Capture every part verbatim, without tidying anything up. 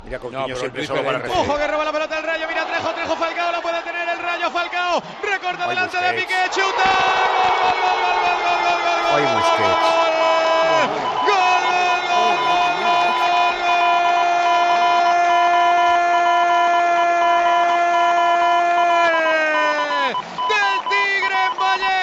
Mira, Coutinho no, siempre solo para recibir. Ojo que roba la pelota el Rayo, mira Trejo, Trejo Falcao, la puede tener el Rayo, Falcao, recorta Ay, delante Busquets. de Piqué, chuta, gol, gol, gol, gol, gol, gol, gol, gol, Ay, Busquets. gol, gol, gol, gol, del Tigre en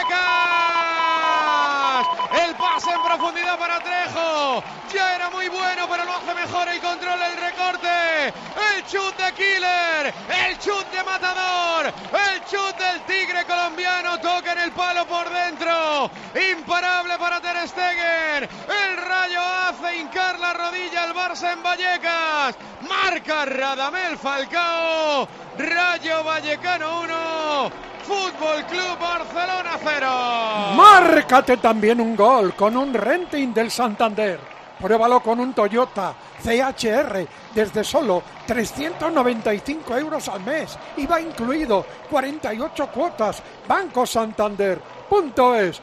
Vallecas, el pase en profundidad para Trejo, ya era muy bueno, pero lo hace mejor el control, el recorte, el chut de Killer, el chut de Matador, el chut del Tigre colombiano, toca en el palo por dentro, imparable para Ter Stegen, el Rayo hace hincar la rodilla al Barça en Vallecas, marca Radamel Falcao, Rayo Vallecano uno, Fútbol Club Barcelona cero. Márcate también un gol con un renting del Santander. Pruébalo con un Toyota C H R desde solo trescientos noventa y cinco euros al mes. Y va incluido cuarenta y ocho cuotas. Banco Santander. Punto es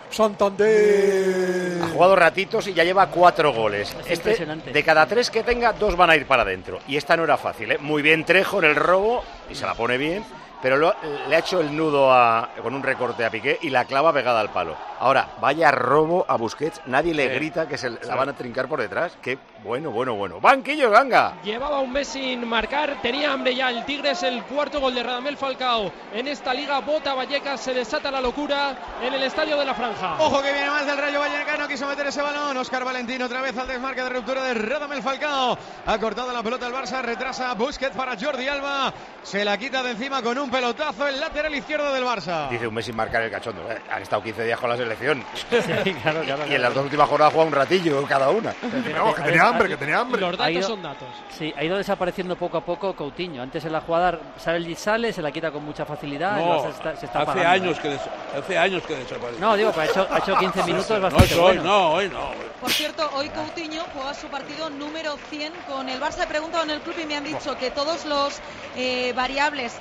Santander. Ha jugado ratitos y ya lleva cuatro goles. Es Este, impresionante. de cada tres que tenga, dos van a ir para adentro. Y esta no era fácil, ¿eh? Muy bien Trejo en el robo, y se la pone bien, pero lo, le ha hecho el nudo a, con un recorte a Piqué y la clava pegada al palo. Ahora, vaya robo a Busquets, nadie le Sí. grita que se Sí. la van a trincar por detrás. Qué bueno, bueno, bueno. Banquillo, Ganga. Llevaba un mes sin marcar, tenía hambre ya el Tigres, el cuarto gol de Radamel Falcao en esta liga, bota Vallecas, se desata la locura en el Estadio de la Franja. Ojo que viene más del Rayo Vallecano, quiso meter ese balón, Óscar Valentín otra vez al desmarque de ruptura de Radamel Falcao, ha cortado la pelota el Barça, retrasa Busquets para Jordi Alba, se la quita de encima con un pelotazo el lateral izquierdo del Barça. Dice un mes sin marcar el cachondo. Eh, han estado quince días con la selección. Sí, claro, claro, Y en las dos últimas jornadas ha jugado un ratillo cada una. Vamos, que tenía hambre, que tenía hambre. Los datos Ha ido- son datos. Sí, ha ido desapareciendo poco a poco Coutinho. Antes en la jugada sale y sale, se la quita con mucha facilidad. y No, se está, se está hace, apagando, años ¿eh? que des- hace años que desapareció. No, digo, que ha hecho, ha hecho quince minutos No bastante es hoy, buenos. no, hoy no. Por cierto, hoy Coutinho juega su partido número cien con el Barça. He preguntado en el club y me han dicho que todos los eh, variables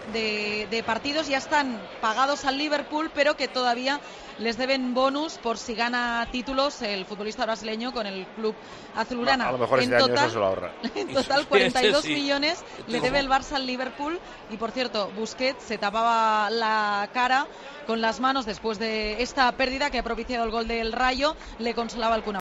de, de partidos ya están pagados al Liverpool, pero que todavía les deben bonus por si gana títulos el futbolista brasileño con el club azulgrana. A lo mejor este en año total, eso se lo ahorra. En total, Ese cuarenta y dos sí. millones le debe el Barça al Liverpool. Y por cierto, Busquets se tapaba la cara con las manos después de esta pérdida que ha propiciado el gol del Rayo. Le consolaba el Kun